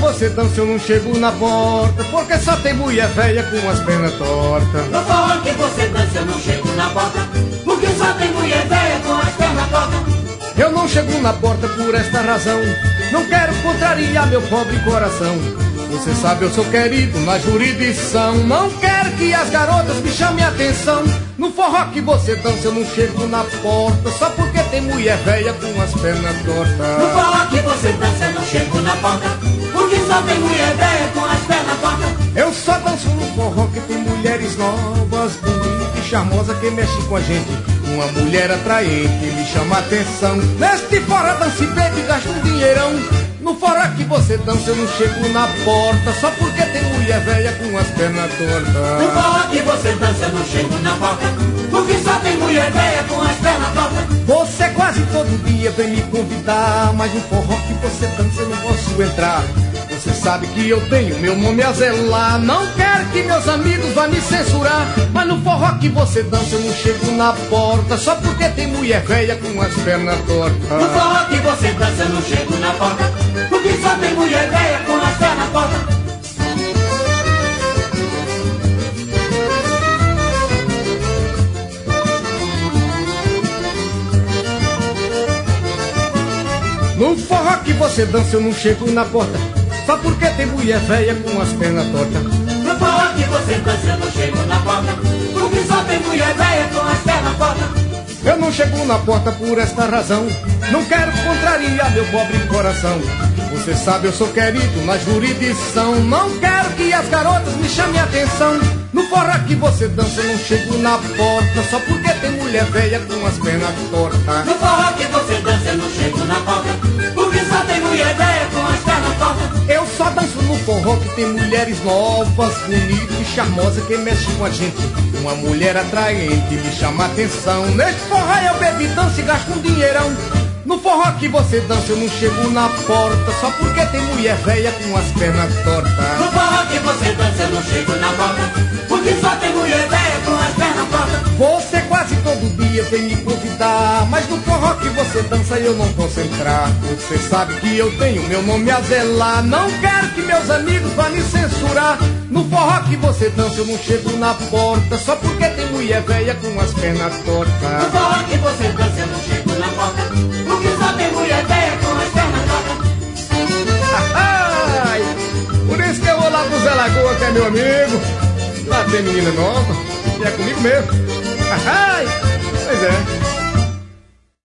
você dança eu não chego na porta, porque só tem mulher velha com as pernas tortas. No forró que você dança eu não chego na porta, porque só tem mulher velha com as pernas tortas. Eu não chego na porta por esta razão, não quero contrariar meu pobre coração. Você sabe eu sou querido na jurisdição, não quero que as garotas me chamem a atenção. No forró que você dança eu não chego na porta, só porque tem mulher velha com as pernas tortas. No forró que você dança eu não chego na porta, porque só tem mulher velha com as pernas tortas. Eu só danço no forró que tem mulheres novas, bonitas e charmosas que mexem com a gente. Uma mulher atraente me chama a atenção. Neste forró dança e bebe e gasta um dinheirão. No forró que você dança eu não chego na porta, só porque tem mulher velha com as pernas tortas. No forró que você dança eu não chego na porta, porque só tem mulher velha com as pernas tortas. Você quase todo dia vem me convidar, mas no forró que você dança eu não posso entrar. Você sabe que eu tenho meu nome a zelar, não quero que meus amigos vão me censurar. Mas no forró que você dança eu não chego na porta, só porque tem mulher velha com as pernas tortas. No forró que você dança eu não chego na porta, porque só tem mulher velha com as pernas tortas. No forró que você dança eu não chego na porta, só porque tem mulher velha com as pernas tortas. No forró que você dança eu não chego na porta, porque só tem mulher velha com as pernas tortas. Eu não chego na porta por esta razão, não quero contrariar meu pobre coração. Você sabe eu sou querido na jurisdição, não quero que as garotas me chamem a atenção. No forró que você dança eu não chego na porta, só porque tem mulher velha com as pernas tortas. No forró que você dança eu não chego na porta, porque só tem mulher velha com as pernas tortas. Eu só danço no forró que tem mulheres novas, bonitas e charmosas que mexem com a gente. Uma mulher atraente me chama a atenção. Neste forró eu bebo e danço e gasto um dinheirão. No forró que você dança eu não chego na porta, só porque tem mulher velha com as pernas tortas. No forró que você dança eu não chego na porta, porque só tem mulher velha com as pernas tortas. Você quase todo dia vem me convidar, mas no forró que você dança eu não posso entrar. Você sabe que eu tenho meu nome a zelar, não quero que meus amigos vão me censurar. No forró que você dança eu não chego na porta, só porque tem mulher velha com as pernas tortas. No forró que você dança eu não chego na porta, porque só tem mulher velha com as pernas tortas. Ai, por isso que eu vou lá pro Zé Lagoa, que é meu amigo. Lá tem menina nova, e é comigo mesmo. Ai.